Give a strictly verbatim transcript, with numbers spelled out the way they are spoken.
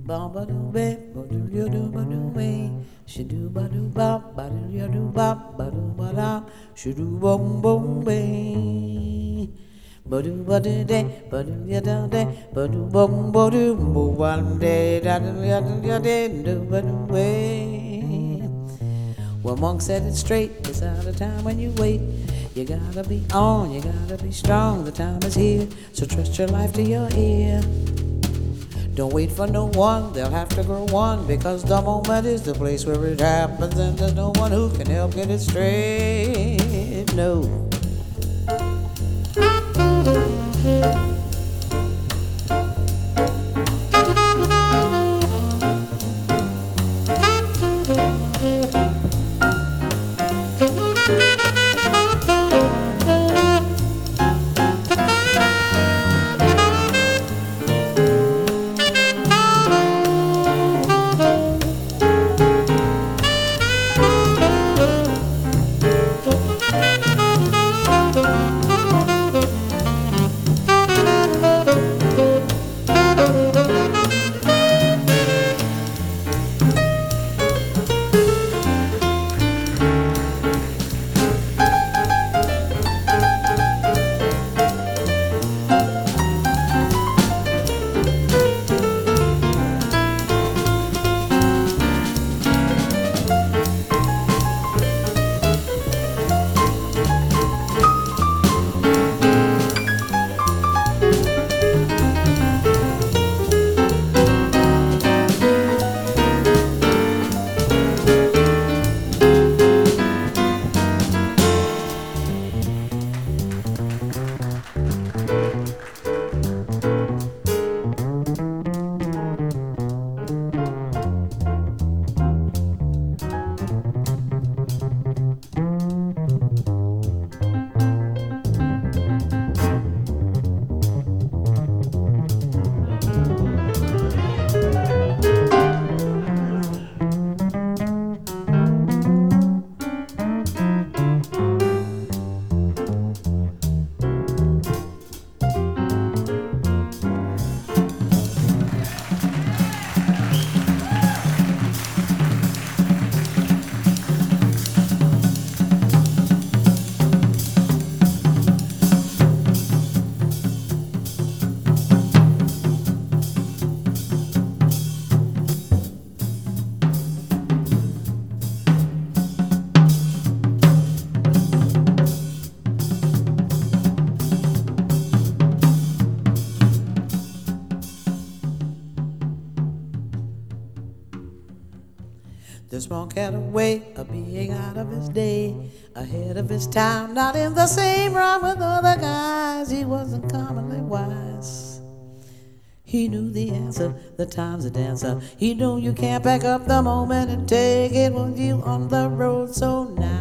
Ba ba do be, ba do yo do ba do be, she do ba do ba, ba do yo do ba, ba do ba da, she do bom bom be. Ba do ba do de, ba do ya da de, ba do bom ba do bo one day, da do ya do ya de, do ba do be. Well, Monk said it straight, it's out of time when you wait. You gotta be on, you gotta be strong, the time is here, so trust your life to your ear. Don't wait for no one, they'll have to grow one, because the moment is the place where it happens, and there's no one who can help get it straight. No. This monk had a way of being out of his day, ahead of his time, not in the same rhyme with other guys. He wasn't commonly wise. He knew the answer, the time's a dancer. He knew you can't back up the moment and take it with you on the road. So now